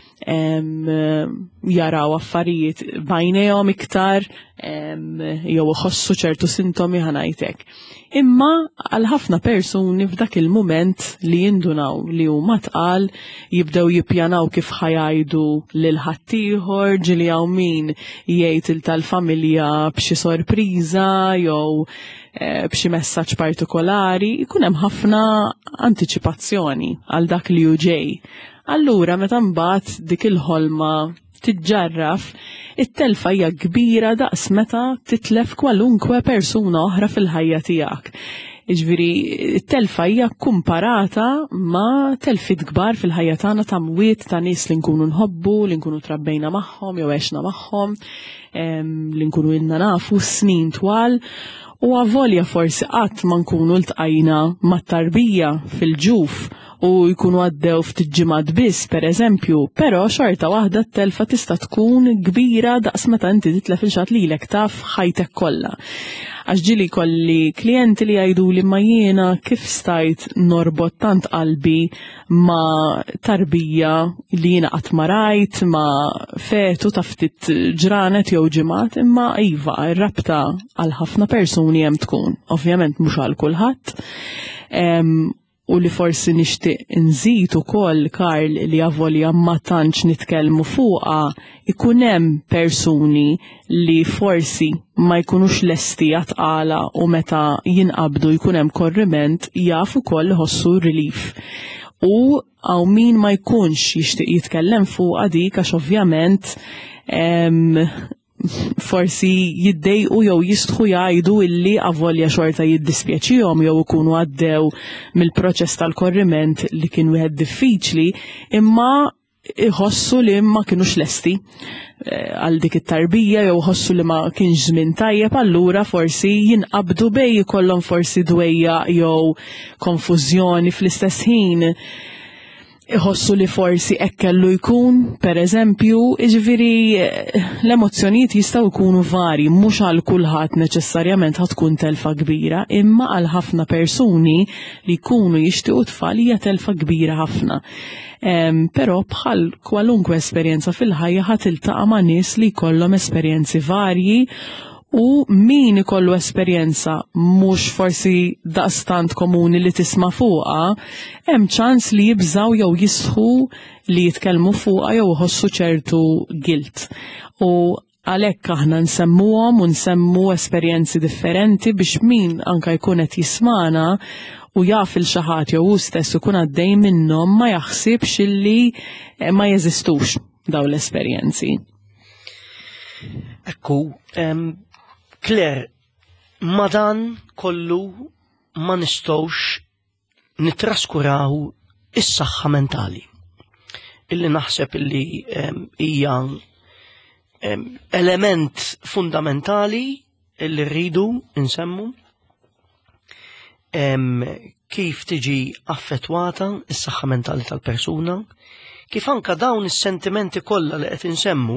jaraw affarijiet bajnejhom iktar jew iħossu ċertu sintomi ħanajtek. Imma għal ħafna persuni f'dak il-mument li jindunaw li huma tqal jibdew jippjanaw kif ħajajdu lil ħaddieħor, ġieli hawn min jgħid il tal-familja b'xi sorpriża jew b'xi messaġġ partikolari, jkun hemm ħafna antiċipazzjoni għal dak li hu ġej. Allura meta mbagħad dik il-ħolma tiġġarraf, it-telfa hija kbira daqs meta titlef kwalunkwe persuna oħra fil-ħajja tiegħek. Jiġifieri it-telfa hija kkumparata ma' telfit kbar fil-ħajja tagħna ta' mwiet ta' nies li nkunu nħobbu, li nkunu trabbejna magħhom jew għexna magħhom, li nkunu ilna nafu snin twal. U għavolja forsi qatt ma nkunu ltqajna mat-tarbija fil-ġuf u jkunu għaddew ftit ġimgħat biss pereżempju, però xorta waħda t-telfa tista' tkun kbira daqs meta inti titlef il-xatt lilek taf ħajtek kollha. Għax ġieli kolli klijenti li jgħiduli ma jiena kif stajt norbot tant qalbi ma' tarbija li jiena qatt ma rajt, ma' fetu ta' ftit ġranet jew ġimgħat, imma iva r-rabta għal ħafna persuni hemm tkun. Ovvjament mhux għal kulħadd. U li forsi nixtieq nżid ukoll Karl li avolja ma tantx nitkellmu fuqha, ikun hemm persuni li forsi ma jkunux lesti għatqala u meta jinqabdu jkun hemm korriment jaf ukoll iħossu relief. U għaw min ma jkunx jixtieq jitkellem fuqha dik għax ovvjament forsi jiddejqu jew jistħu jgħidu illi avolja xorta jiddispjaċihom jew ikunu għaddew mill-proċess tal-korriment li kien wieħed diffiċli, imma iħossu li ma kinux lesti għal dik it-tarbija jew iħossu li ma kienx żmien tajjeb, allura forsi jinqabdu bej ikollhom forsi dwejja jew konfużjoni fl-istess ħin. Iħossu li forsi hekk kellu jkun, pereżempju, jiġifieri l-emozzjonijiet jistgħu jkunu vari, mhux għal kulħadd neċessarjament ħadd tkun telfa kbira, imma għal ħafna persuni li jkunu jixtiequ tfal hija telfa kbira ħafna. Però bħal kwalunkwe esperjenza fil-ħajja ħadd iltaqa' ma' nies li jkollhom esperjenzi varji. U min ikollu esperjenza mhux forsi daqstant komuni li tisma' fuqha, hemm ċans li jibżgħu jew jisħu li jitkellmu fuqha jew iħossu ċertu guilt. U għalhekk aħna nsemmuhom u nsemmu esperjenzi differenti biex min anke jkun qed jismana u jaf il xi ħadd jew hu stess ikun għaddej minnhom ma jaħsibx illi ma jeżistux dawn l-esperjenzi. Ekku, Claire, ma dan kollu ma nistgħux nittraskuraw is-saħħa mentali. Illi naħseb illi hija element fundamentali illi rridu nsemmu kif tiġi affettwata is-saħħa mentali tal-persuna, kif anke dawn is-sentimenti kollha li qed insemmu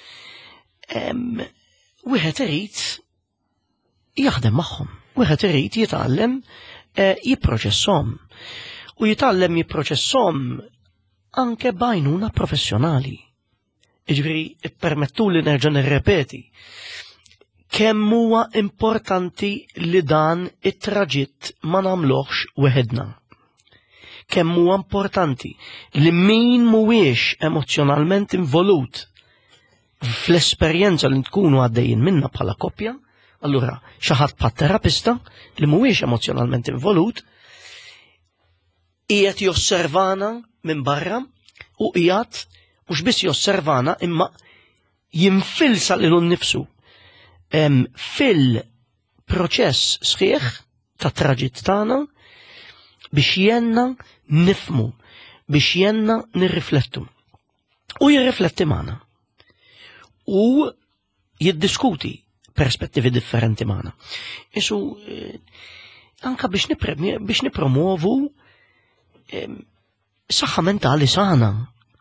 wieħed irid jaħdem magħhom, wieħed irid jitgħallem jipproċesshom u jitgħallem jipproċesshom anke b'għajnuna professjonali. Jiġifieri ippermettuli nerġa' nirrepeti kemm huwa importanti li dan it-traġitt ma nagħmluhx weħedna. Kemm huwa importanti li min mhuwiex emozjonalment involut fl-esperjenza li tkunu għaddejjin minnha bħala koppja, allura xi ħadd bħat terapista li mhuwiex emozjonalment involut qiegħed josservana minn barra u qiegħed mhux biss josservana imma jinfilsa lilu nnifsu fil-proċess sħiħ ta' traġit tagħna biex jenna nifmu, biex jenna nirriflettu. U jirrifletti magħna. U jiddiskuti perspettivi differenti magħna. Isu anka biex biex nipromovu saħħa mentali sana.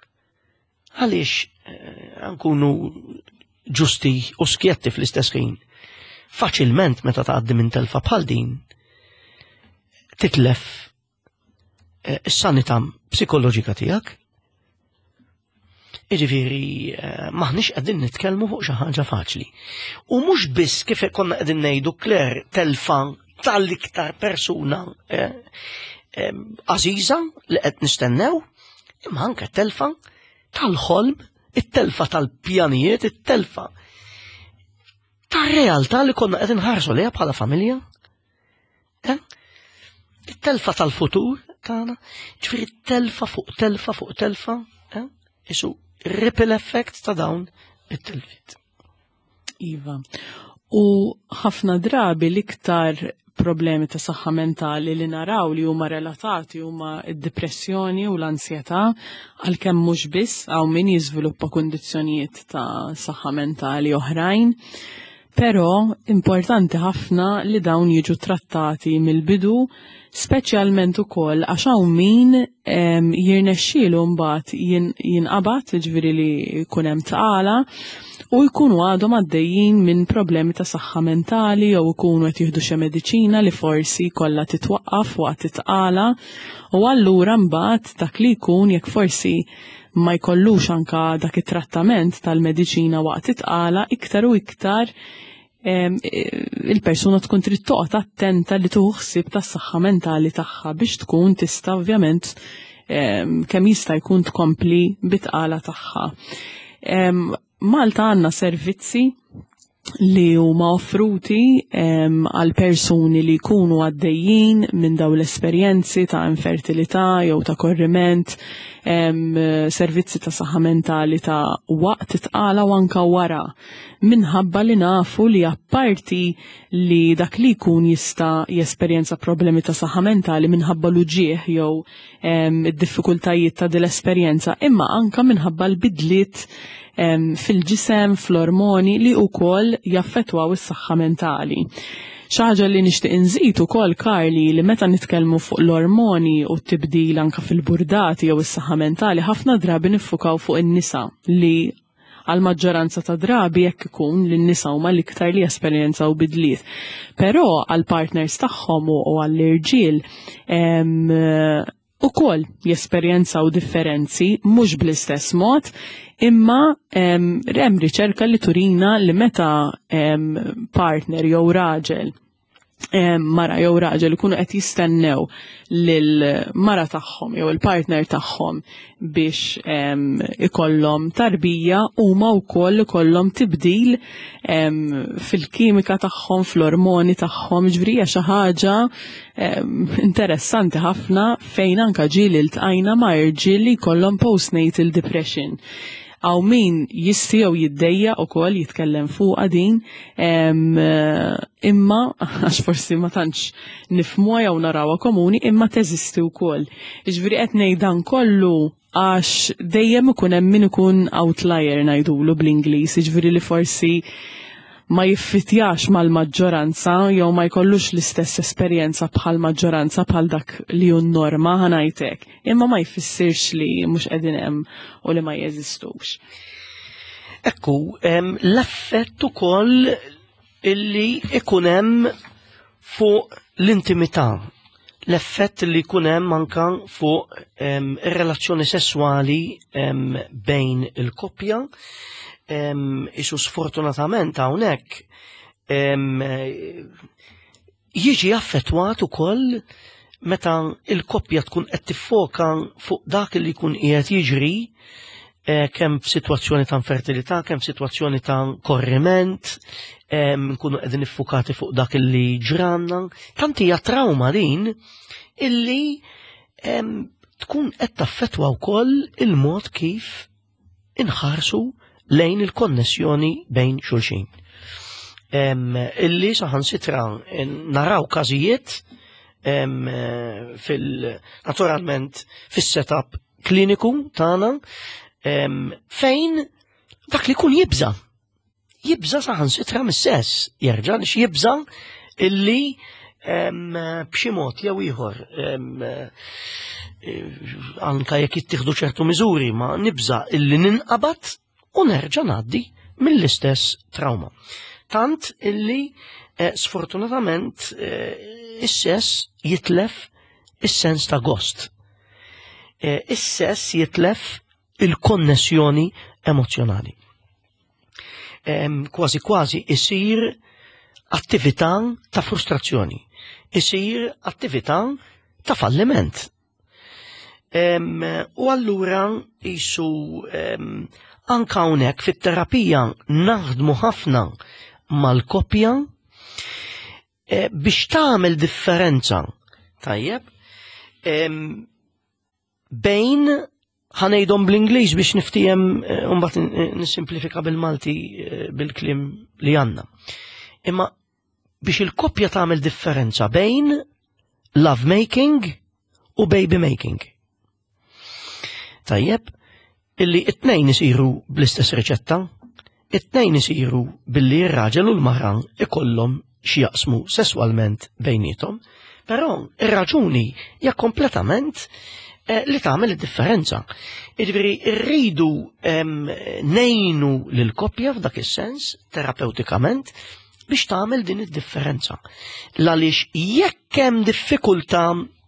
Għaliex nkunu ġusti u skjetti fl-istess ħin. Faċilment meta tgħaddi minn telfa bħal din titlef is-sanità psikoloġika tiegħek. Jiġifieri maħniex qegħdin nitkellmu fuq xi ħaġa faċli. U mhux biss kif konna qegħdin ngħidu Claire telfa tal-iktar persuna għażiża li qed nistennew, imma anke telfa tal-ħolm, it-telfa tal-pjanijiet, it-telfa tar-realtà li konna qed inħarsu lejha bħala familja. It-telfa tal-futur tagħna, ġifieri telfa fuq telfa fuq telfa, isu ripple effect ta' dawn it-telfit. Iva. U ħafna drabi l-iktar problemi ta' saħħa mentali li naraw li huma relatati huma id-depressjoni u l-ansjetà għalkemm mhux biss hawn min jiżviluppa kundizzjonijiet ta' saħħa mentali oħrajn. Però importanti ħafna li dawn jiġu trattati mill-bidu, speċjalment ukoll għax hawn min jirnexxielu mbagħad jinqabad, jiġifieri li jkun hemm tqala u jkunu għadhom għaddejjin minn problemi ta' saħħa mentali jew ikunu qed jieħdu xi mediċina li forsi kollha titwaqqaf waqt titqala u allura mbagħad dak li jkun jekk forsi ma jkollux anka dak it-trattament tal-mediċina waqt titqala iktar u iktar il-persuna tkun trid toqgħod attenta li tieħu ħsieb tas-saħħa mentali tagħha biex tkun tista' ovvjament kemm jista' jkun tkompli bit-tqala tagħha. Malta għandna servizzi li huma offruti għal persuni li jkunu għaddejjin minn dawn l-esperjenzi ta' infertilità jew ta' korriment, servizzi ta' saħħa mentali ta' waqt tqala u anka wara. Minħabba li nafu li apparti li dak li jkun jista' jesperjenza problemi ta' saħħa mentali minħabba l-uġieħ jew id-diffikultajiet ta' din l-esperjenza, imma anka minħabba l-bidliet fil-ġisem, fl-ormoni li wkoll jaffettwaw is-saħħa mentali. Xi ħaġa li nixtieq inżid ukoll Karli li meta nitkellmu fuq l-ormoni u t-tibdil anke fil-burdati jew is-saħħa mentali ħafna drabi niffukaw fuq in-nisa li għal maġġoranza ta' drabi jekk ikun li n-nisa huma l-iktar li esperjenzaw bidliet. Però għal partners tagħhom u għall-irġiel ukoll jesperjenzaw differenzi mhux bl-istess mod, imma hemm riċerka li turina li meta partner jew raġel mara jew raġel ikunu qed jistennew lil mara tagħhom jew il-partner tagħhom biex ikollhom tarbija huma wkoll ikollhom tibdil fil-kimika tagħhom, fl-ormoni tagħhom, ġifieri hija xi ħaġa interessanti ħafna fejn anke ġieli ltqajna ma' irġiel li jkollhom postnatal depression. Għaw min jissi jew jiddejja ukoll jitkellem fuqha din, imma għax forsi ma tantx nifhmuha jew narawha komuni, imma teżisti wkoll. Jiġifieri qed ngħid dan kollu għax dejjem ikun hemm min ikun outlier ngħidulu bl-Ingliż, jiġifieri li forsi ma jiffitjax mal-maġġoranza jew ma jkollux l-istess esperjenza bħal maġġoranza bħal dak li hu norma ħanajtek, imma ma jfissirx li mhux qegħdin hemm u li ma jeżistux. Ekku, l-effett ukoll illi ikun hemm fuq l-intimità, l-effett li jkun hemm anke fuq ir-relazzjoni sesswali bejn il-koppja. Isu sfortunatament hawnhekk jiġi affettwat ukoll meta il-koppja tkun qed tiffoka fuq dak li jkun qiegħed jiġri kemm f'sitwazzjoni ta' infertilità, kemm f'sitwazzjoni ta' korriment, nkunu qegħdin iffukati fuq dak li ġranna. Tant hija trauma din illi tkun qed taffettwa wkoll il-mod kif inħarsu lejn il-konnessjoni bejn xulxin. Illi saħansitra naraw każijiet fil-naturalment fis-setup kliniku tagħna fejn dak li kun jibża. Jibża saħansitra mis-sess, jerġa' lix jibża illi b'xi mod jew ieħor anka jekk jittieħdu ċertu miżuri ma nibża illi ninqabad u nerġa' ngħaddi mill-istess trauma. Tant illi sfortunatament is-sess jitlef is-sens ta' gost. Is-sess jitlef il-konnessjoni emozjonali. Kważi kważi isir attività ta' frustrazzjoni, isir attività ta' falliment. U allura jisu anka hawnhekk fit-terapija naħdmu ħafna mal-koppja biex tagħmel differenza tajjeb bejn ħanejdhom bl-Ingliż biex niftijem u mbagħad nissimplifika bil-Malti bil-kliem li għandna. Imma biex il-koppja tagħmel differenza bejn love making u baby making. Tajjeb, illi it-tnejn isiru bl-istess riċetta, it-tnejn isiru billi r-raġel u l-mara ikollhom xi jaqsmu sesswalment bejnietom, però ir-raġuni hija kompletament li tagħmel id-differenza. Jiġifieri rridu ngħinu lill-koppja f'dak is-sens terapeutikament biex tagħmel din id-differenza. Għaliex jekk hemm diffikultà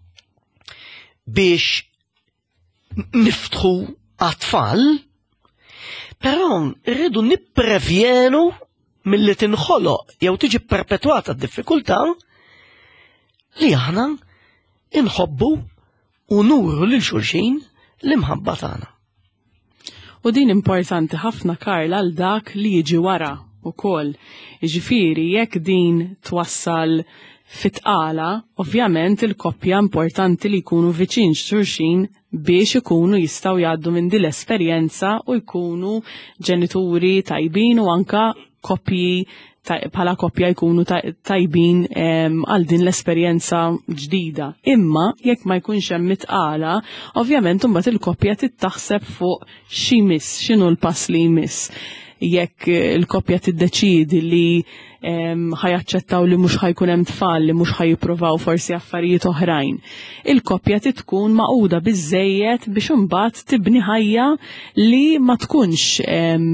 biex niftħu għat-tfal, però rridu nipprevjenu milli tinħoloq jew tiġi perpetwata d-diffikultà li aħna inħobbu u nuru lil xulxin l-imħabba tagħna. U din importanti ħafna Karl għal dak li jiġi wara wkoll. Jiġifieri jekk din twassal fit-tqala, ovvjament il-koppja importanti li jkunu viċin xulxin biex ikunu jistgħu jgħaddu minn din l-esperjenza u jkunu ġenituri tajbin u anka koppji bħala koppja jkunu tajbin għal din l-esperjenza ġdida. Imma jekk ma jkunx hemm mitqala, ovvjament imbagħad il-koppja tittaħseb fuq xi jmiss, x'inhu l-pass li jmiss. Jekk il-koppja tiddeċidi li ħajaċċettaw li mhux ħajkun hemm tfal li mhux ħajjippruvaw forsi affarijiet oħrajn. Il-koppja tkun maquda biżejjed biex imbagħad tibni ħajja li ma tkunx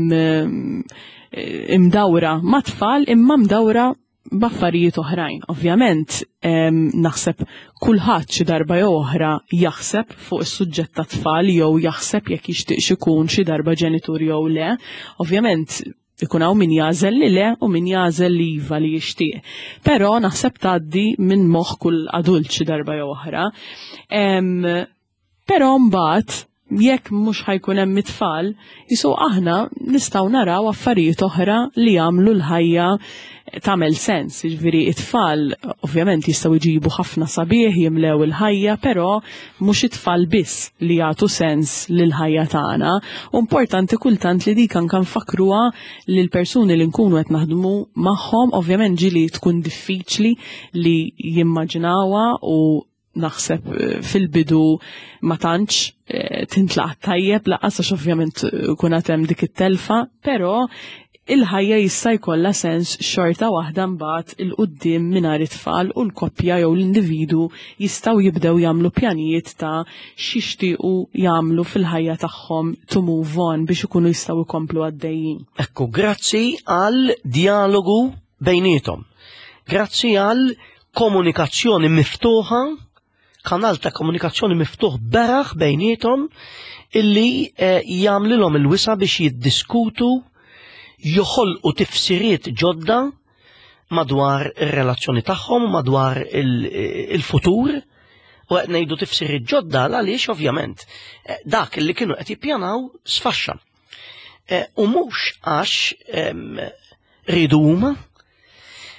imdawra ma' tfal imma mdawra b'affarijiet oħrajn. Ovvjament naħseb kulħadd xi darba jew oħra jaħseb fuq is-suġġett ta' tfal jew jaħseb jekk jixtieq ikun xi darba ġenitur jew le. Ovvjament ikun hawn min jażel li le u min jażel li iva li jixtieq. Però naħseb tgħaddi minn moħħ kull adult xi darba jew oħra. Però mbagħad jekk mhux ħajkun hemm it-tfal, jisu aħna nistgħu naraw affarijiet oħra li jagħmlu l-ħajja tagħmel sens. Jiġifieri it-tfal ovvjament jistgħu jġibu ħafna sabiħ jimlew il-ħajja, però mhux it-tfal biss li jagħtu sens lill-ħajja tagħna. U importanti kultant li dik anke nfakruha lil persuni li nkunu qed naħdmu magħhom, ovvjament ġieli tkun diffiċli li jimmaġinawha u naħseb fil-bidu ma tantx tintlaq tajjeb laqas għax ovvjament kun hemm dik it-telfa, però il-ħajja jista' jkollha sens xorta waħda mbagħad il-qudiem mingħajr it-tfal u l-koppja jew l-individu jistgħu jibdew jagħmlu pjanijiet ta' x'jixtiequ jagħmlu fil-ħajja tagħhom to move on biex ikunu jistgħu jkomplu għaddejjin. Ekku, grazzi għal dialogu bejniethom. Grazzi għal komunikazzjoni miftuħa, kanal ta' komunikazzjoni miftuħ beraħ bejnietom illi eh, jagħmlilhom il-wisa biex jiddiskutu joħolqu tifsiriet ġodda madwar ir-relazzjoni tagħhom madwar il-futur u qed ngħidu tifsiriet ġodda għaliex ovvjament eh, dak illi kienu qed jippjanaw sfaxxa. Eh, u mhux għax eh, ridu huma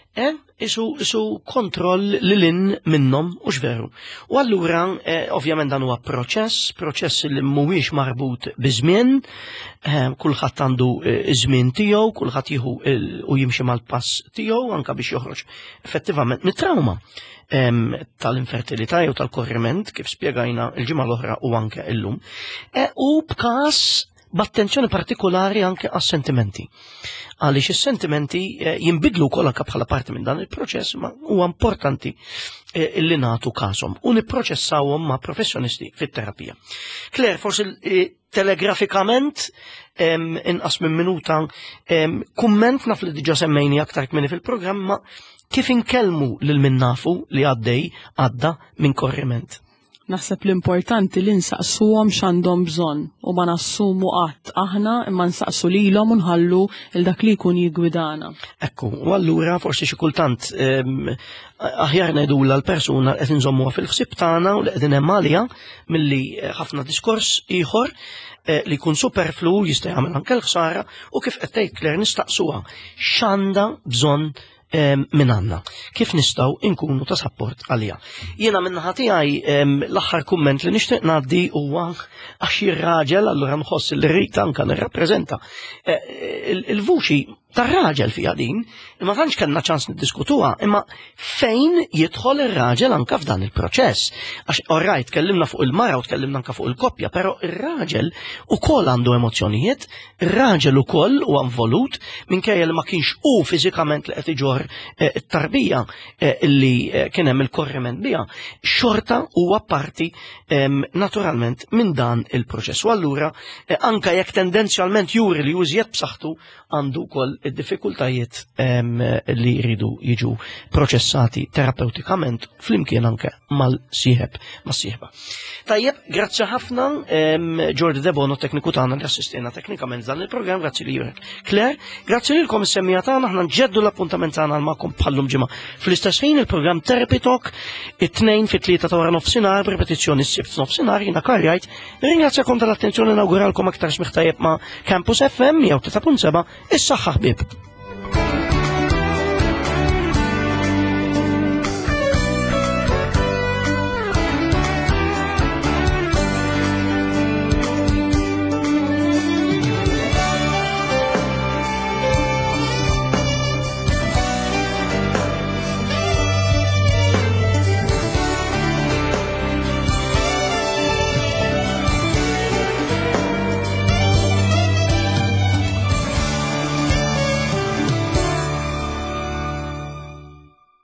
Eh, isu, isu kontroll li lin minnom u xveru. U allura, eh, ovvjament dan huwa proċess, proċess li mhuwiex marbut biżmien, eh, kulħadd għandu eh, żmien tiegħu, kulħadd jieħu u jimxi mal-pass tiegħu anke biex joħroġ effettivament mit-trauma um, tal-infertilità jew tal-korriment, kif spjegajna il-ġimgħa l-oħra u anke illum. Eh, u b'każ b'attenzjoni partikolari anke għas-sentimenti. Għaliex is-sentimenti eh, jinbidlu wkoll anke bħala parti minn dan il-proċess, ma huwa importanti eh, illi nagħtu każhom u nipproċessawhom ma' professjonisti fit-terapija. Claire, forsi eh, telegrafikament em, inqas minn minuta em, kumment naf li diġà semmejni aktar kmini fil-programm, ma kif inkellmu lil min nafu li għaddej għadda minn korriment. Naħseb l-importanti li nsaqsuhom x'għandhom bżonn u ma nassumu qatt aħna imma nsaqsu lilhom u nħallu il dak li jkun jiggwidana. Ekku, u allura forsi xi kultant aħjar ngħidula l-persuna qed inżommuha fil-ħsieb tagħna u li qegħdin hemm għaliha milli ħafna diskors ieħor li jkun superflu jista' jagħmel anke l-ħsara u kif qed tgħid Claire nistaqsuha x'għandha bżonn minn għandna. Kif nistgħu nkunu ta' support għalija. Jiena minn naħa tiegħi l-aħħar kumment li nixtieq ngħaddi huwa għax ir-raġel allura nħoss li rrid anke nirrappreżenta il-vuċi tar-raġel fiha din, imma tantx kellna ċans niddiskutuha, imma fejn jidħol ir-raġel anke f'dan il-proċess. Għax orrajt tkellimna fuq il-mara u tkellimna anke fuq il-koppja, però ir-raġel ukoll għandu emozzjonijiet, ir-raġel ukoll huwa involut minkejja li ma kienx hu fiżikament li qed iġor it-tarbija li kien hemm il-korriment biha, xorta huwa parti naturalment minn dan il-proċess. U allura anke jekk tendenzjalment juri li jużjed b'saħħtu għandu wkoll id-diffikultajiet li jridu jiġu proċessati terapeutikament flimkien anke mal-sieħeb mas-sieħba. Tajjeb, grazzi ħafna Jordi Debono tekniku tagħna li assistina teknikament dan il-programm, grazzi li jurek. Claire, grazzi lilkom is-semmija tagħna, aħna nġeddu l-appuntament tagħna għal magħkom bħallum ġimgħa. Fl-istess ħin il-programm Therapy Talk it-tnejn fit-tlieta ta' wara nofsinhar b'repetizzjoni s-sibt nofsinhar jiena karjajt. Ringrazzjakom tal-attenzjoni nawguralkom aktar smih tajjeb ma' Campus F M jew tlieta punt seba' is-saħħa ħbieb.